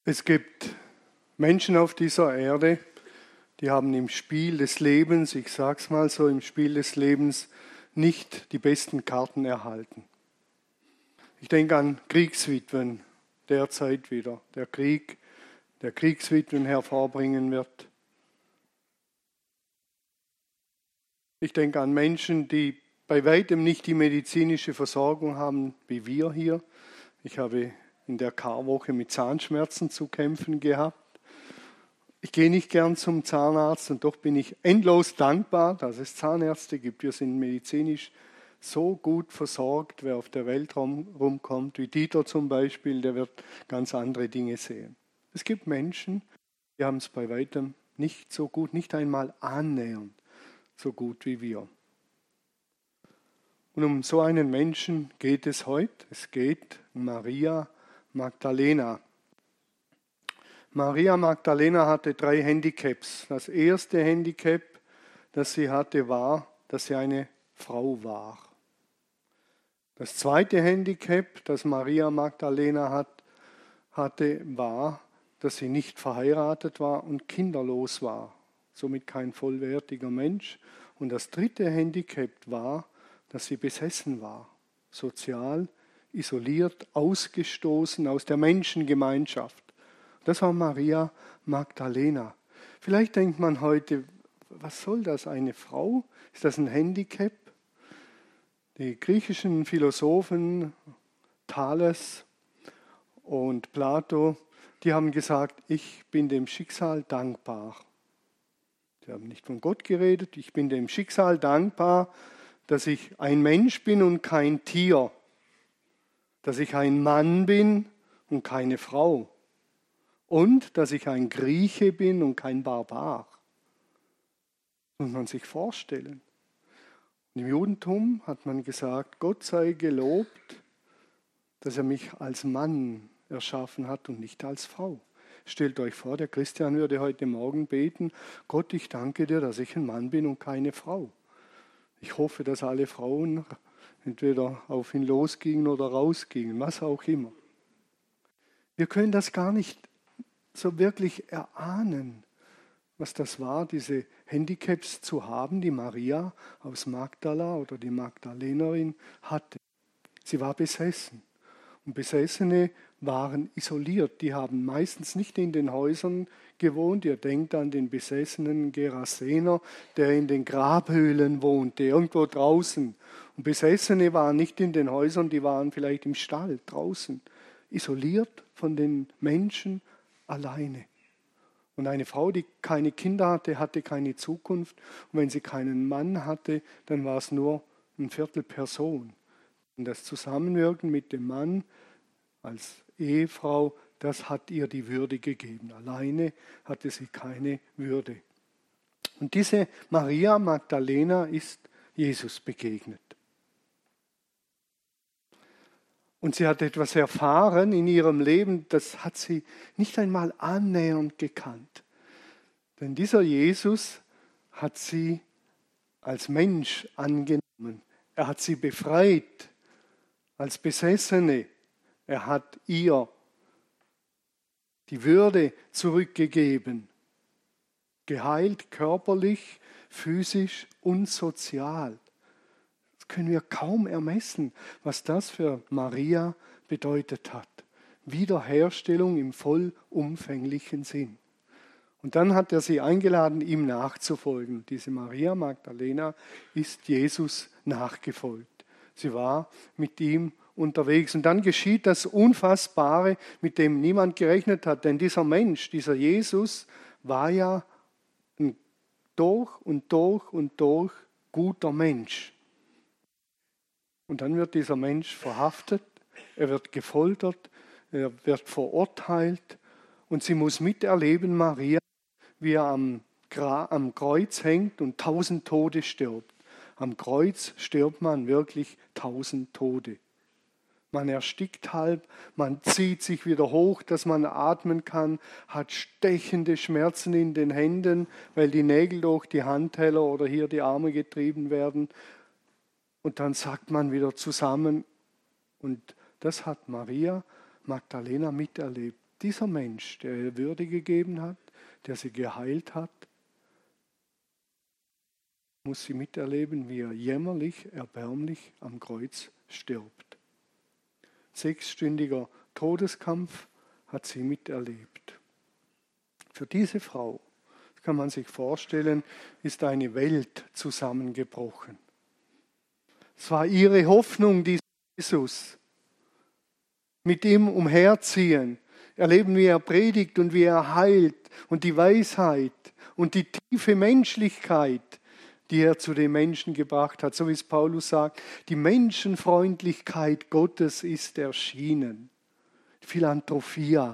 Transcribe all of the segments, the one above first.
Es gibt Menschen auf dieser Erde, die haben im Spiel des Lebens, ich sag's mal so, im Spiel des Lebens nicht die besten Karten erhalten. Ich denke an Kriegswitwen derzeit wieder. Der Krieg, der Kriegswitwen hervorbringen wird. Ich denke an Menschen, die bei weitem nicht die medizinische Versorgung haben wie wir hier. Ich habe in der Karwoche mit Zahnschmerzen zu kämpfen gehabt. Ich gehe nicht gern zum Zahnarzt und doch bin ich endlos dankbar, dass es Zahnärzte gibt. Wir sind medizinisch so gut versorgt, wer auf der Welt rumkommt, wie Dieter zum Beispiel, der wird ganz andere Dinge sehen. Es gibt Menschen, die haben es bei weitem nicht so gut, nicht einmal annähernd so gut wie wir. Und um so einen Menschen geht es heute. Es geht um Maria Magdalena. Maria Magdalena hatte 3 Handicaps. Das erste Handicap, das sie hatte, war, dass sie eine Frau war. Das zweite Handicap, das Maria Magdalena hatte, war, dass sie nicht verheiratet war und kinderlos war, somit kein vollwertiger Mensch. Und das dritte Handicap war, dass sie besessen war, sozial isoliert, ausgestoßen aus der Menschengemeinschaft. Das war Maria Magdalena. Vielleicht denkt man heute, was soll das, eine Frau? Ist das ein Handicap? Die griechischen Philosophen Thales und Plato, die haben gesagt, ich bin dem Schicksal dankbar. Sie haben nicht von Gott geredet, ich bin dem Schicksal dankbar, dass ich ein Mensch bin und kein Tier, dass ich ein Mann bin und keine Frau und dass ich ein Grieche bin und kein Barbar. Das muss man sich vorstellen. Im Judentum hat man gesagt, Gott sei gelobt, dass er mich als Mann erschaffen hat und nicht als Frau. Stellt euch vor, der Christian würde heute Morgen beten, Gott, ich danke dir, dass ich ein Mann bin und keine Frau. Ich hoffe, dass alle Frauen entweder auf ihn losgingen oder rausgingen, was auch immer. Wir können das gar nicht so wirklich erahnen, was das war, diese Handicaps zu haben, die Maria aus Magdala oder die Magdalenerin hatte. Sie war besessen. Und Besessene waren isoliert. Die haben meistens nicht in den Häusern gewohnt. Ihr denkt an den besessenen Gerasener, der in den Grabhöhlen wohnte, irgendwo draußen. Und Besessene waren nicht in den Häusern, die waren vielleicht im Stall draußen. Isoliert von den Menschen, alleine. Und eine Frau, die keine Kinder hatte, hatte keine Zukunft. Und wenn sie keinen Mann hatte, dann war es nur ein Viertelperson. Und das Zusammenwirken mit dem Mann als Ehefrau, das hat ihr die Würde gegeben. Alleine hatte sie keine Würde. Und diese Maria Magdalena ist Jesus begegnet. Und sie hat etwas erfahren in ihrem Leben, das hat sie nicht einmal annähernd gekannt. Denn dieser Jesus hat sie als Mensch angenommen. Er hat sie befreit als Besessene. Er hat ihr die Würde zurückgegeben. Geheilt körperlich, physisch und sozial. Das können wir kaum ermessen, was das für Maria bedeutet hat. Wiederherstellung im vollumfänglichen Sinn. Und dann hat er sie eingeladen, ihm nachzufolgen. Diese Maria Magdalena ist Jesus nachgefolgt. Sie war mit ihm unterwegs. Und dann geschieht das Unfassbare, mit dem niemand gerechnet hat. Denn dieser Mensch, dieser Jesus, war ja ein durch und durch und durch guter Mensch. Und dann wird dieser Mensch verhaftet, er wird gefoltert, er wird verurteilt. Und sie muss miterleben, Maria, wie er am Kreuz hängt und 1000 Tode stirbt. Am Kreuz stirbt man wirklich 1000 Tode. Man erstickt halb, man zieht sich wieder hoch, dass man atmen kann, hat stechende Schmerzen in den Händen, weil die Nägel durch die Handteller oder hier die Arme getrieben werden. Und dann sackt man wieder zusammen. Und das hat Maria Magdalena miterlebt. dieser Mensch, der ihr Würde gegeben hat, der sie geheilt hat, muss sie miterleben, wie er jämmerlich, erbärmlich am Kreuz stirbt. 6-stündiger Todeskampf hat sie miterlebt. Für diese Frau, das kann man sich vorstellen, ist eine Welt zusammengebrochen. Es war ihre Hoffnung, dieser Jesus. Mit ihm umherziehen, erleben, wie er predigt und wie er heilt und die Weisheit und die tiefe Menschlichkeit, die er zu den Menschen gebracht hat. So wie es Paulus sagt, die Menschenfreundlichkeit Gottes ist erschienen. Philanthropia.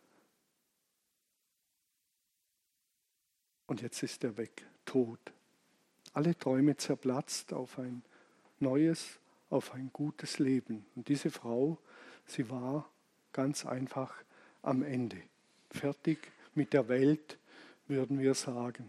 Und jetzt ist er weg, tot. Alle Träume zerplatzt auf ein neues, auf ein gutes Leben. Und diese Frau, sie war ganz einfach am Ende. Fertig mit der Welt, würden wir sagen.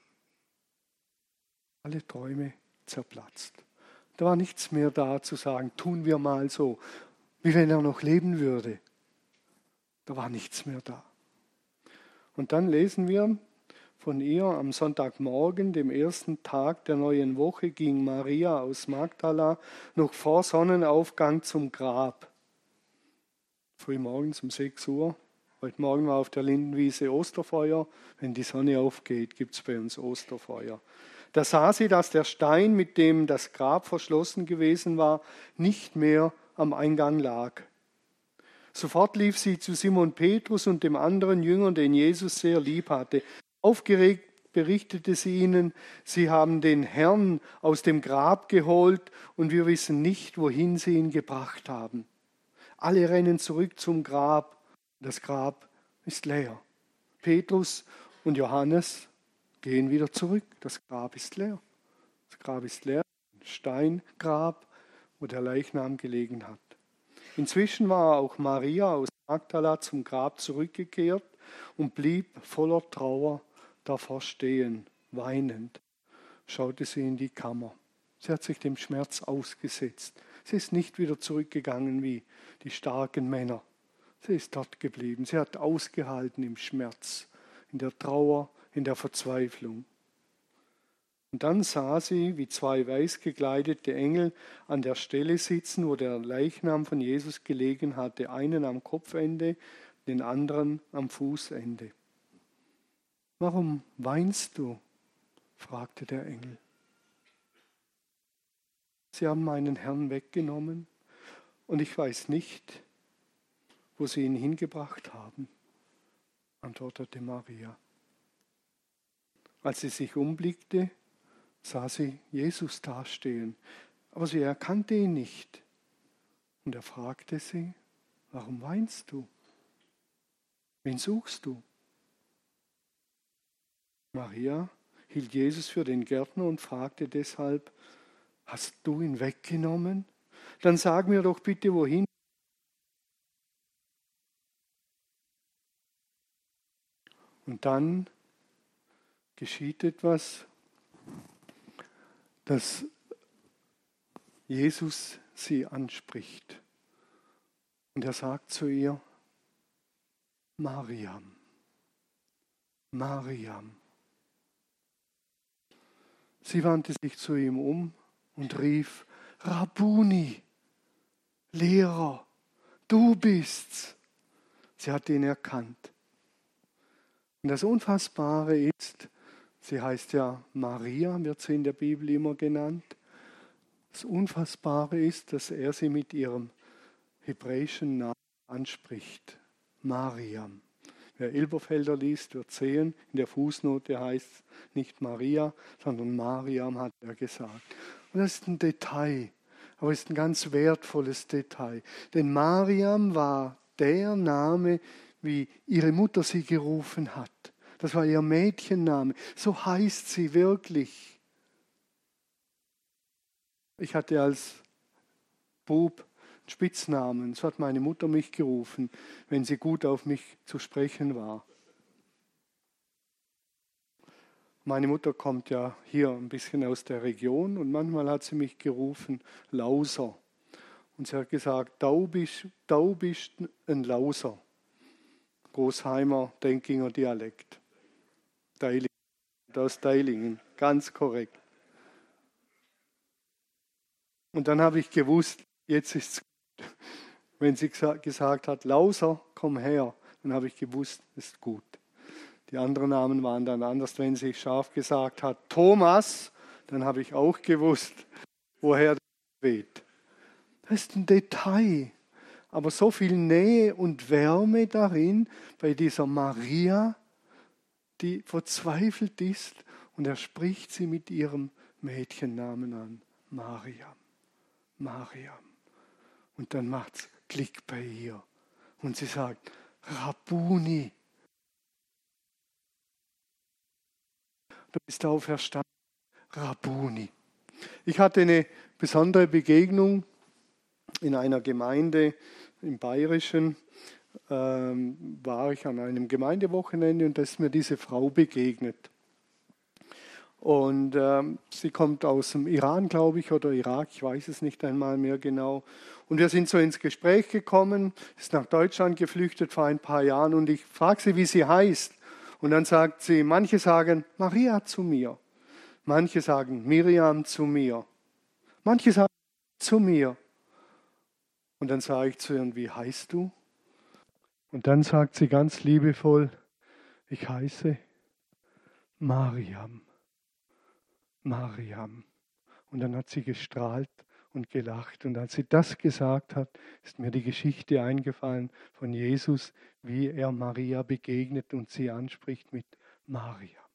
Alle Träume zerplatzt. Da war nichts mehr da zu sagen, tun wir mal so, wie wenn er noch leben würde. Da war nichts mehr da. Und dann lesen wir von ihr am Sonntagmorgen, dem ersten Tag der neuen Woche, ging Maria aus Magdala noch vor Sonnenaufgang zum Grab. Frühmorgens um 6 Uhr. Heute Morgen war auf der Lindenwiese Osterfeuer. Wenn die Sonne aufgeht, gibt es bei uns Osterfeuer. Da sah sie, dass der Stein, mit dem das Grab verschlossen gewesen war, nicht mehr am Eingang lag. Sofort lief sie zu Simon Petrus und dem anderen Jünger, den Jesus sehr lieb hatte. Aufgeregt berichtete sie ihnen, sie haben den Herrn aus dem Grab geholt und wir wissen nicht, wohin sie ihn gebracht haben. Alle rennen zurück zum Grab. Das Grab ist leer. Petrus und Johannes gehen wieder zurück. Das Grab ist leer. Das Grab ist leer. Ein Steingrab, wo der Leichnam gelegen hat. Inzwischen war auch Maria aus Magdala zum Grab zurückgekehrt und blieb voller Trauer davor stehen, weinend. Schaute sie in die Kammer. Sie hat sich dem Schmerz ausgesetzt. Sie ist nicht wieder zurückgegangen wie die starken Männer. Sie ist dort geblieben. Sie hat ausgehalten im Schmerz, in der Trauer, in der Verzweiflung. Und dann sah sie, wie 2 weiß gekleidete Engel an der Stelle sitzen, wo der Leichnam von Jesus gelegen hatte. Einen am Kopfende, den anderen am Fußende. Warum weinst du? Fragte der Engel. Sie haben meinen Herrn weggenommen und ich weiß nicht, wo sie ihn hingebracht haben, antwortete Maria. Als sie sich umblickte, sah sie Jesus dastehen, aber sie erkannte ihn nicht. Und er fragte sie, warum weinst du? Wen suchst du? Maria hielt Jesus für den Gärtner und fragte deshalb, hast du ihn weggenommen? Dann sag mir doch bitte, wohin. Und dann geschieht etwas, dass Jesus sie anspricht. Und er sagt zu ihr, Mariam, Mariam. Sie wandte sich zu ihm um und rief, Rabbuni, Lehrer, du bist's. Sie hat ihn erkannt. Und das Unfassbare ist, sie heißt ja Maria, wird sie in der Bibel immer genannt. Das Unfassbare ist, dass er sie mit ihrem hebräischen Namen anspricht. Mariam. Wer Elberfelder liest, wird sehen, in der Fußnote heißt es nicht Maria, sondern Mariam, hat er gesagt. Und das ist ein Detail, aber es ist ein ganz wertvolles Detail. Denn Mariam war der Name, wie ihre Mutter sie gerufen hat. Das war ihr Mädchenname. So heißt sie wirklich. Ich hatte als Bub Spitznamen. So hat meine Mutter mich gerufen, wenn sie gut auf mich zu sprechen war. Meine Mutter kommt ja hier ein bisschen aus der Region und manchmal hat sie mich gerufen, Lauser. Und sie hat gesagt, du bist ein Lauser. Großheimer Denkinger Dialekt. Deilingen, aus Deilingen, ganz korrekt. Und dann habe ich gewusst, jetzt ist es gut. Wenn sie gesagt hat, Lauser, komm her, dann habe ich gewusst, es ist gut. Die anderen Namen waren dann anders. Wenn sie scharf gesagt hat, Thomas, dann habe ich auch gewusst, woher das weht. Das ist ein Detail, aber so viel Nähe und Wärme darin bei dieser Maria, die verzweifelt ist und er spricht sie mit ihrem Mädchennamen an, Mariam. Mariam. Und dann macht es Klick bei ihr. Und sie sagt, Rabbuni. Du bist auferstanden, Rabbuni. Ich hatte eine besondere Begegnung in einer Gemeinde im Bayerischen. War ich an einem Gemeindewochenende und da ist mir diese Frau begegnet. Und sie kommt aus dem Iran, glaube ich, oder Irak, ich weiß es nicht einmal mehr genau. Und wir sind so ins Gespräch gekommen, ist nach Deutschland geflüchtet vor ein paar Jahren und ich frage sie, wie sie heißt. Und dann sagt sie, manche sagen Maria zu mir, manche sagen Miriam zu mir, manche sagen zu mir. Und dann sage ich zu ihr, und wie heißt du? Und dann sagt sie ganz liebevoll, ich heiße Mariam. Mariam. Und dann hat sie gestrahlt und gelacht. Und als sie das gesagt hat, ist mir die Geschichte eingefallen von Jesus, wie er Maria begegnet und sie anspricht mit Mariam.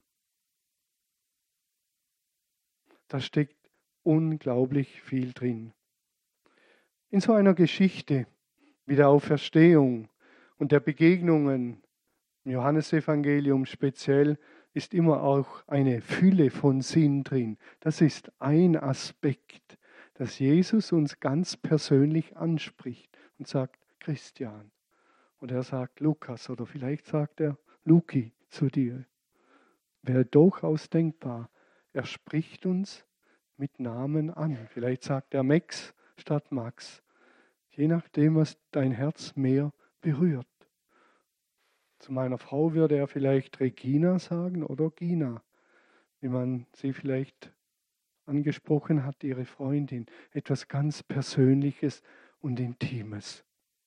Da steckt unglaublich viel drin. In so einer Geschichte wie der Auferstehung und der Begegnungen im Johannesevangelium speziell ist immer auch eine Fülle von Sinn drin. Das ist ein Aspekt, dass Jesus uns ganz persönlich anspricht und sagt, Christian. Oder er sagt Lukas oder vielleicht sagt er Luki zu dir. Wäre durchaus denkbar. Er spricht uns mit Namen an. Vielleicht sagt er Max statt Max. Je nachdem, was dein Herz mehr berührt. Zu meiner Frau würde er vielleicht Regina sagen oder Gina, wie man sie vielleicht angesprochen hat, ihre Freundin. Etwas ganz Persönliches und Intimes.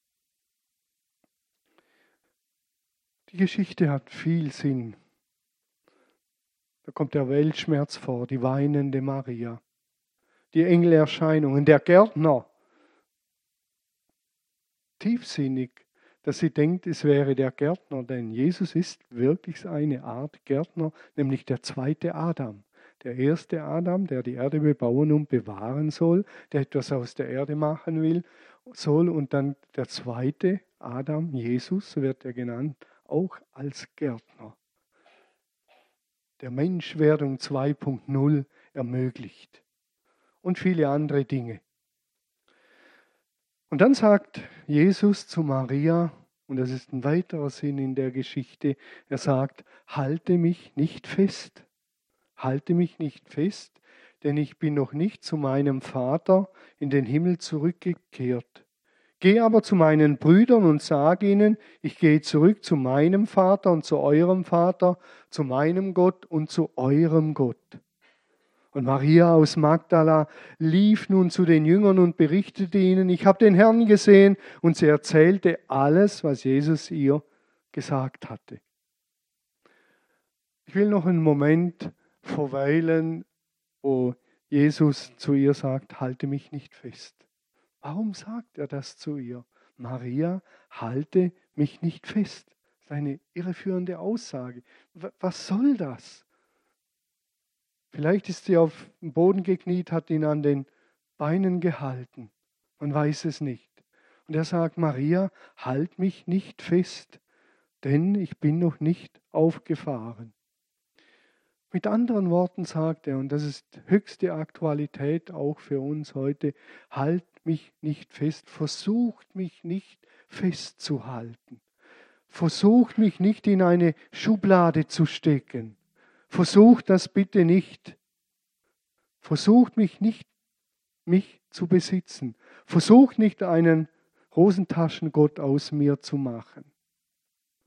Die Geschichte hat viel Sinn. Da kommt der Weltschmerz vor, die weinende Maria, die Engelerscheinungen, der Gärtner. Tiefsinnig, dass sie denkt, es wäre der Gärtner, denn Jesus ist wirklich eine Art Gärtner, nämlich der zweite Adam. Der erste Adam, der die Erde bebauen und bewahren soll, der etwas aus der Erde machen soll, und dann der zweite Adam, Jesus, so wird er genannt, auch als Gärtner. Der Menschwerdung 2.0 ermöglicht und viele andere Dinge. Und dann sagt Jesus zu Maria, und das ist ein weiterer Sinn in der Geschichte, er sagt, halte mich nicht fest, denn ich bin noch nicht zu meinem Vater in den Himmel zurückgekehrt. Geh aber zu meinen Brüdern und sag ihnen, ich gehe zurück zu meinem Vater und zu eurem Vater, zu meinem Gott und zu eurem Gott. Und Maria aus Magdala lief nun zu den Jüngern und berichtete ihnen, ich habe den Herrn gesehen, und sie erzählte alles, was Jesus ihr gesagt hatte. Ich will noch einen Moment verweilen, wo Jesus zu ihr sagt, halte mich nicht fest. Warum sagt er das zu ihr? Maria, halte mich nicht fest. Das ist eine irreführende Aussage. Was soll das? Vielleicht ist sie auf den Boden gekniet, hat ihn an den Beinen gehalten. Man weiß es nicht. Und er sagt, Maria, halt mich nicht fest, denn ich bin noch nicht aufgefahren. Mit anderen Worten sagt er, und das ist höchste Aktualität auch für uns heute, halt mich nicht fest, versucht mich nicht festzuhalten. Versucht mich nicht in eine Schublade zu stecken. Versucht das bitte nicht. Versucht mich nicht, mich zu besitzen. Versucht nicht einen Hosentaschengott aus mir zu machen.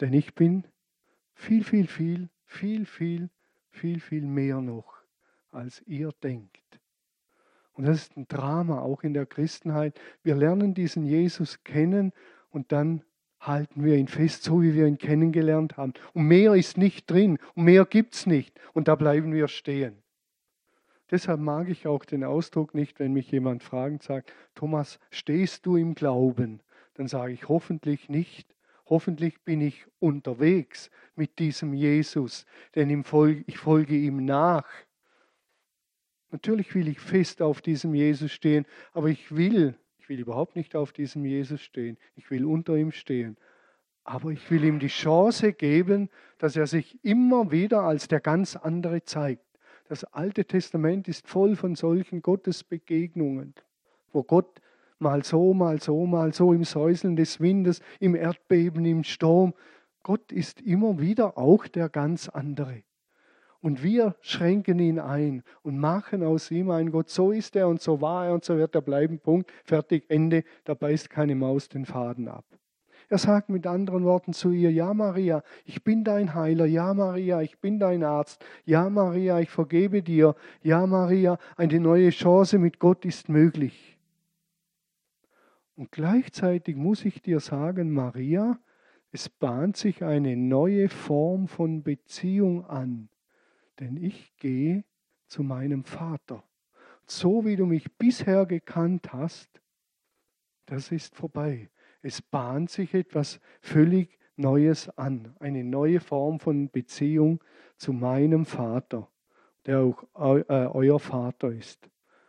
Denn ich bin viel, viel, viel, viel, viel, viel, viel mehr noch, als ihr denkt. Und das ist ein Drama, auch in der Christenheit. Wir lernen diesen Jesus kennen und dann halten wir ihn fest, so wie wir ihn kennengelernt haben. Und mehr ist nicht drin und mehr gibt es nicht. Und da bleiben wir stehen. Deshalb mag ich auch den Ausdruck nicht, wenn mich jemand fragt und sagt, Thomas, stehst du im Glauben? Dann sage ich hoffentlich nicht. Hoffentlich bin ich unterwegs mit diesem Jesus, denn ich folge ihm nach. Natürlich will ich fest auf diesem Jesus stehen, aber ich will überhaupt nicht auf diesem Jesus stehen. Ich will unter ihm stehen. Aber ich will ihm die Chance geben, dass er sich immer wieder als der ganz andere zeigt. Das Alte Testament ist voll von solchen Gottesbegegnungen, wo Gott mal so, mal so, mal so im Säuseln des Windes, im Erdbeben, im Sturm. Gott ist immer wieder auch der ganz andere. Und wir schränken ihn ein und machen aus ihm einen Gott. So ist er und so war er und so wird er bleiben. Punkt. Fertig, Ende. Da beißt keine Maus den Faden ab. Er sagt mit anderen Worten zu ihr, ja Maria, ich bin dein Heiler. Ja Maria, ich bin dein Arzt. Ja Maria, ich vergebe dir. Ja Maria, eine neue Chance mit Gott ist möglich. Und gleichzeitig muss ich dir sagen, Maria, es bahnt sich eine neue Form von Beziehung an. Denn ich gehe zu meinem Vater. So wie du mich bisher gekannt hast, das ist vorbei. Es bahnt sich etwas völlig Neues an. Eine neue Form von Beziehung zu meinem Vater, der auch euer Vater ist.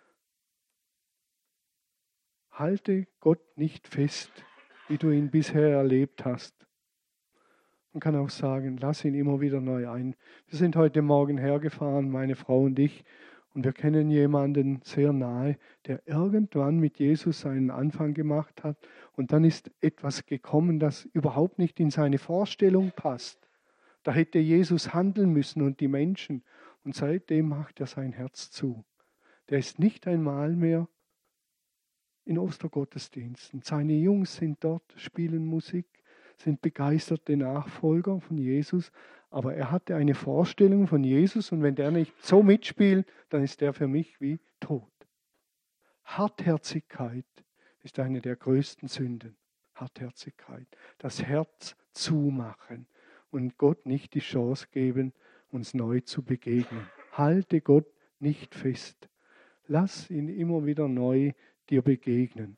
Halte Gott nicht fest, wie du ihn bisher erlebt hast. Man kann auch sagen, lass ihn immer wieder neu ein. Wir sind heute Morgen hergefahren, meine Frau und ich, und wir kennen jemanden sehr nahe, der irgendwann mit Jesus seinen Anfang gemacht hat. Und dann ist etwas gekommen, das überhaupt nicht in seine Vorstellung passt. Da hätte Jesus handeln müssen und die Menschen. Und seitdem macht er sein Herz zu. Der ist nicht einmal mehr in Ostergottesdiensten. Seine Jungs sind dort, spielen Musik, sind begeisterte Nachfolger von Jesus, aber er hatte eine Vorstellung von Jesus und wenn der nicht so mitspielt, dann ist der für mich wie tot. Hartherzigkeit ist eine der größten Sünden. Hartherzigkeit. Das Herz zumachen und Gott nicht die Chance geben, uns neu zu begegnen. Halte Gott nicht fest. Lass ihn immer wieder neu dir begegnen.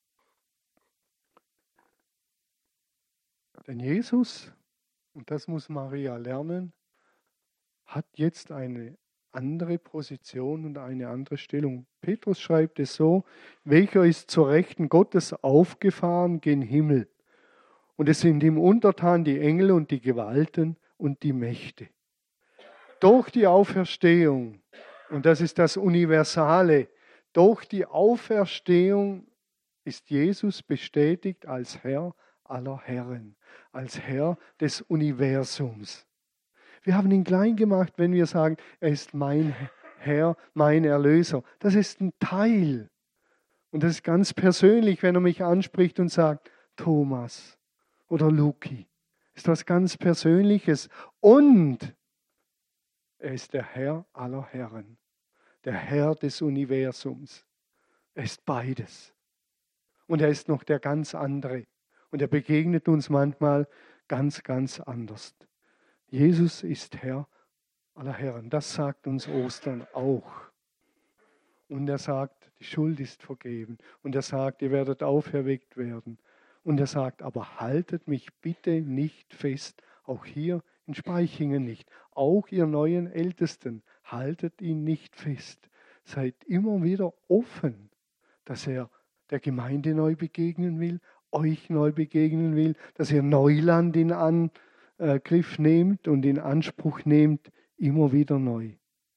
Denn Jesus, und das muss Maria lernen, hat jetzt eine andere Position und eine andere Stellung. Petrus schreibt es so, welcher ist zur Rechten Gottes aufgefahren gen Himmel. Und es sind ihm untertan die Engel und die Gewalten und die Mächte. Durch die Auferstehung, und das ist das Universale, durch die Auferstehung ist Jesus bestätigt als Herr aller Herren, als Herr des Universums. Wir haben ihn klein gemacht, wenn wir sagen, er ist mein Herr, mein Erlöser. Das ist ein Teil. Und das ist ganz persönlich, wenn er mich anspricht und sagt, Thomas oder Luki. Ist was ganz Persönliches. Und er ist der Herr aller Herren, der Herr des Universums. Er ist beides. Und er ist noch der ganz andere. Und er begegnet uns manchmal ganz, ganz anders. Jesus ist Herr aller Herren. Das sagt uns Ostern auch. Und er sagt, die Schuld ist vergeben. Und er sagt, ihr werdet auferweckt werden. Und er sagt, aber haltet mich bitte nicht fest, auch hier in Spaichingen nicht. Auch ihr neuen Ältesten, haltet ihn nicht fest. Seid immer wieder offen, dass er der Gemeinde neu begegnen will, euch neu begegnen will, dass ihr Neuland in Angriff nehmt und in Anspruch nehmt, immer wieder neu.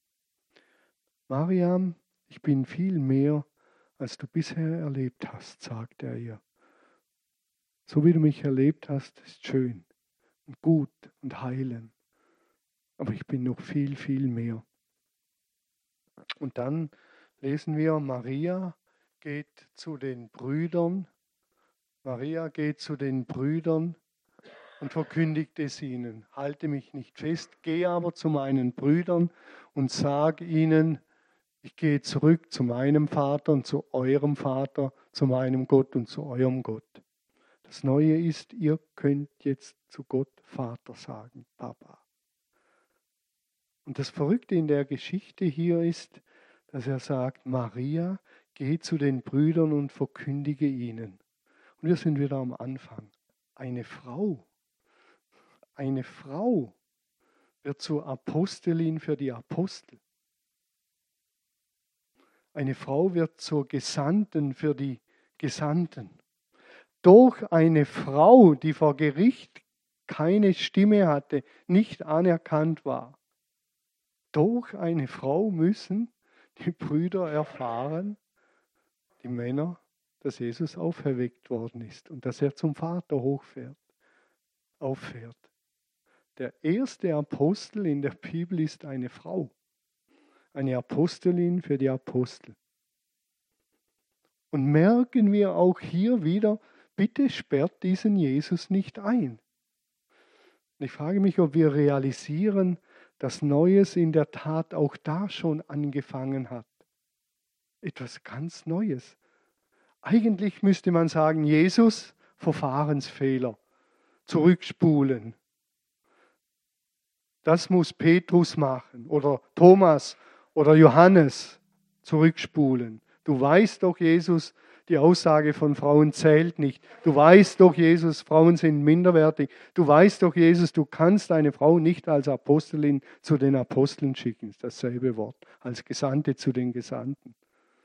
Mariam, ich bin viel mehr, als du bisher erlebt hast, sagt er ihr. So wie du mich erlebt hast, ist schön und gut und heilend. Aber ich bin noch viel, viel mehr. Und dann lesen wir, Maria geht zu den Brüdern. Maria geht zu den Brüdern und verkündigt es ihnen. Halte mich nicht fest, gehe aber zu meinen Brüdern und sage ihnen, ich gehe zurück zu meinem Vater und zu eurem Vater, zu meinem Gott und zu eurem Gott. Das Neue ist, ihr könnt jetzt zu Gott Vater sagen, Papa. Und das Verrückte in der Geschichte hier ist, dass er sagt, Maria, geh zu den Brüdern und verkündige ihnen. Und wir sind wieder am Anfang. Eine Frau wird zur Apostelin für die Apostel. Eine Frau wird zur Gesandten für die Gesandten. Durch eine Frau, die vor Gericht keine Stimme hatte, nicht anerkannt war. Durch eine Frau müssen die Brüder erfahren, die Männer, dass Jesus auferweckt worden ist und dass er zum Vater auffährt. Der erste Apostel in der Bibel ist eine Frau. Eine Apostelin für die Apostel. Und merken wir auch hier wieder, bitte sperrt diesen Jesus nicht ein. Und ich frage mich, ob wir realisieren, dass Neues in der Tat auch da schon angefangen hat. Etwas ganz Neues. Eigentlich müsste man sagen, Jesus, Verfahrensfehler, zurückspulen. Das muss Petrus machen oder Thomas oder Johannes zurückspulen. Du weißt doch, Jesus, die Aussage von Frauen zählt nicht. Du weißt doch, Jesus, Frauen sind minderwertig. Du weißt doch, Jesus, du kannst eine Frau nicht als Apostelin zu den Aposteln schicken. Das ist dasselbe Wort, als Gesandte zu den Gesandten.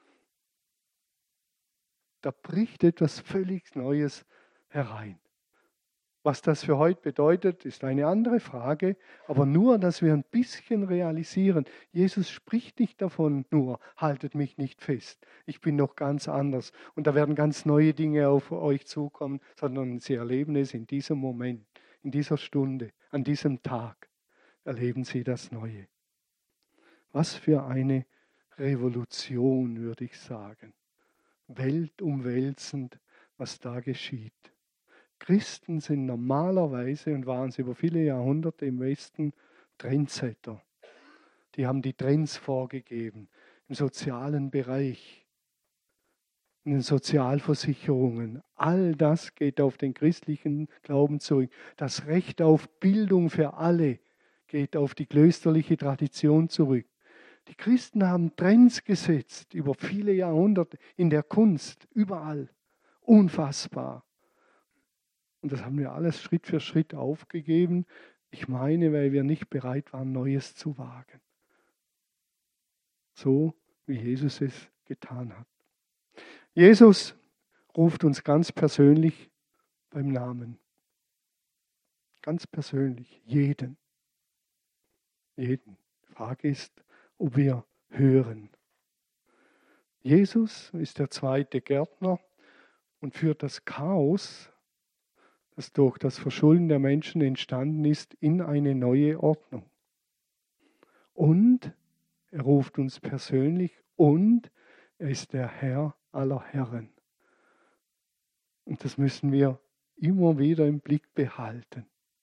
Da bricht etwas völlig Neues herein. Was das für heute bedeutet, ist eine andere Frage, aber nur, dass wir ein bisschen realisieren, Jesus spricht nicht davon nur, haltet mich nicht fest, ich bin noch ganz anders und da werden ganz neue Dinge auf euch zukommen, sondern sie erleben es in diesem Moment, in dieser Stunde, an diesem Tag, erleben sie das Neue. Was für eine Revolution, würde ich sagen, weltumwälzend, was da geschieht. Christen sind normalerweise und waren sie über viele Jahrhunderte im Westen Trendsetter. Die haben die Trends vorgegeben im sozialen Bereich, in den Sozialversicherungen. All das geht auf den christlichen Glauben zurück. Das Recht auf Bildung für alle geht auf die klösterliche Tradition zurück. Die Christen haben Trends gesetzt über viele Jahrhunderte in der Kunst, überall. Unfassbar. Und das haben wir alles Schritt für Schritt aufgegeben. Ich meine, weil wir nicht bereit waren, Neues zu wagen. So wie Jesus es getan hat. Jesus ruft uns ganz persönlich beim Namen. Ganz persönlich. Jeden. Jeden. Die Frage ist, ob wir hören. Jesus ist der zweite Gärtner und führt das Chaos, das durch das Verschulden der Menschen entstanden ist, in eine neue Ordnung. Und er ruft uns persönlich und er ist der Herr aller Herren. Und das müssen wir immer wieder im Blick behalten.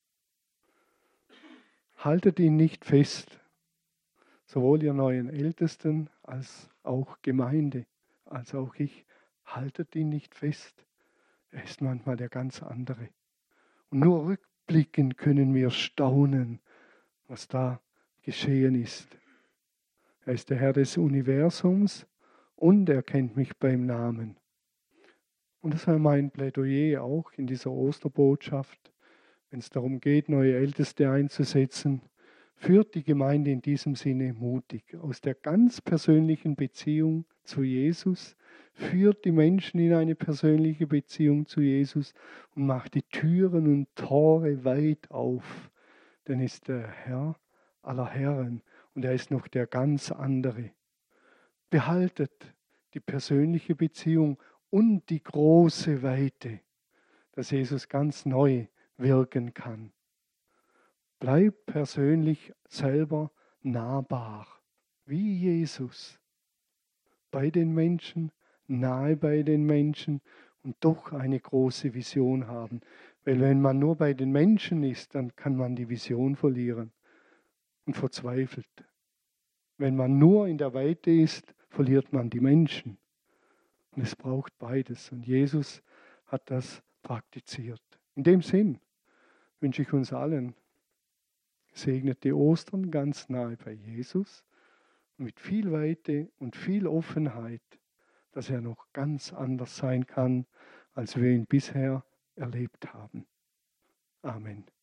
Haltet ihn nicht fest, sowohl ihr neuen Ältesten als auch Gemeinde, als auch ich. Haltet ihn nicht fest. Er ist manchmal der ganz andere. Und nur rückblickend können wir staunen, was da geschehen ist. Er ist der Herr des Universums und er kennt mich beim Namen. Und das war mein Plädoyer auch in dieser Osterbotschaft, wenn es darum geht, neue Älteste einzusetzen. Führt die Gemeinde in diesem Sinne mutig aus der ganz persönlichen Beziehung zu Jesus, führt die Menschen in eine persönliche Beziehung zu Jesus und macht die Türen und Tore weit auf. Denn er ist der Herr aller Herren und er ist noch der ganz andere. Behaltet die persönliche Beziehung und die große Weite, dass Jesus ganz neu wirken kann. Bleib persönlich selber nahbar, wie Jesus, bei den Menschen, nahe bei den Menschen und doch eine große Vision haben. Weil wenn man nur bei den Menschen ist, dann kann man die Vision verlieren und verzweifelt. Wenn man nur in der Weite ist, verliert man die Menschen. Und es braucht beides. Und Jesus hat das praktiziert. In dem Sinn wünsche ich uns allen gesegnete Ostern ganz nahe bei Jesus, mit viel Weite und viel Offenheit, dass er noch ganz anders sein kann, als wir ihn bisher erlebt haben. Amen.